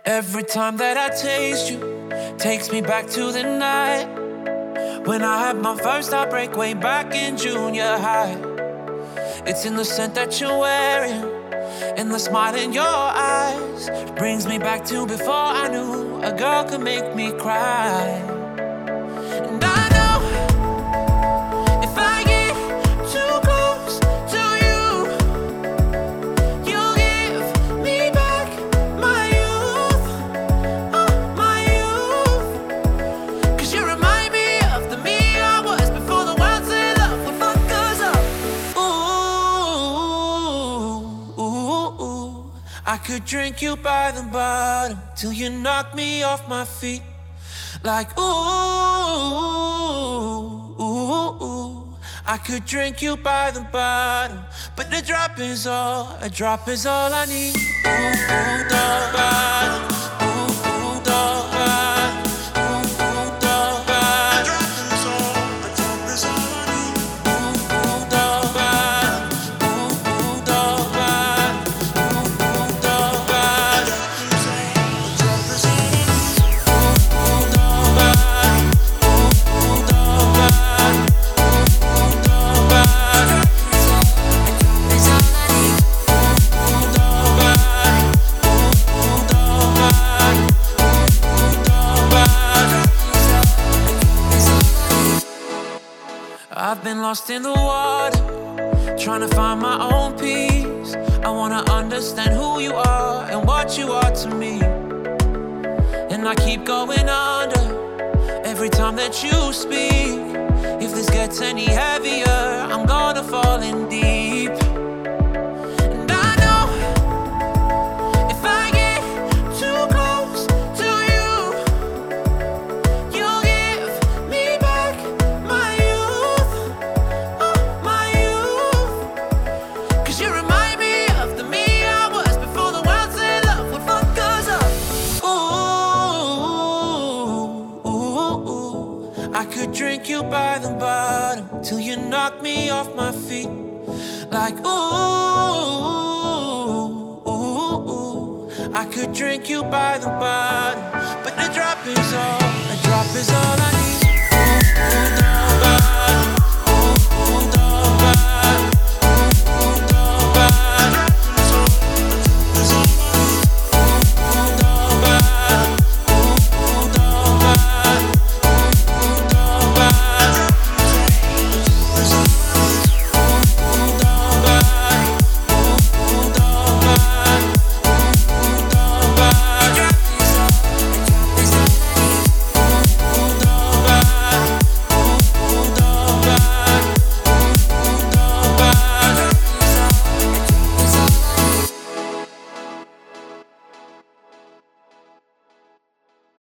Every time that I taste you, takes me back to the night when I had my first heartbreak way back in junior high. It's in the scent that you're wearing, in the smile in your eyes. Brings me back to before I knew a girl could make me cry. And I know if I get too close to you, you'll give me back my youth, oh, my youth. 'Cause you remind me of the me I was before the world said love would fuck us up. Ooh, I could drink you by the bottom till you knock me off my feet. Like ooh, I could drink you by the bottom, but a drop is all I need. Ooh, the bottom. Ooh, the bottom. Ooh, the bottom. A drop is all I need. Ooh, the bottom. Ooh, the bottom. Ooh, the bottom. A drop is all I need. I've been lost in the water, trying to find my own peace. I wanna understand who you are and what you are to me. And I keep going under every time that you speak. If this gets any heavier, I'm gonna fall in deep. And I know if I get too close to you, you'll give me back my youth, oh, my youth. 'Cause you remind me of the me I was before the world said love would fuck us up. Ooh, I could drink you by the bottom till you knock me off my feet. Like ooh, I could drink you by the bottom, but a drop is all I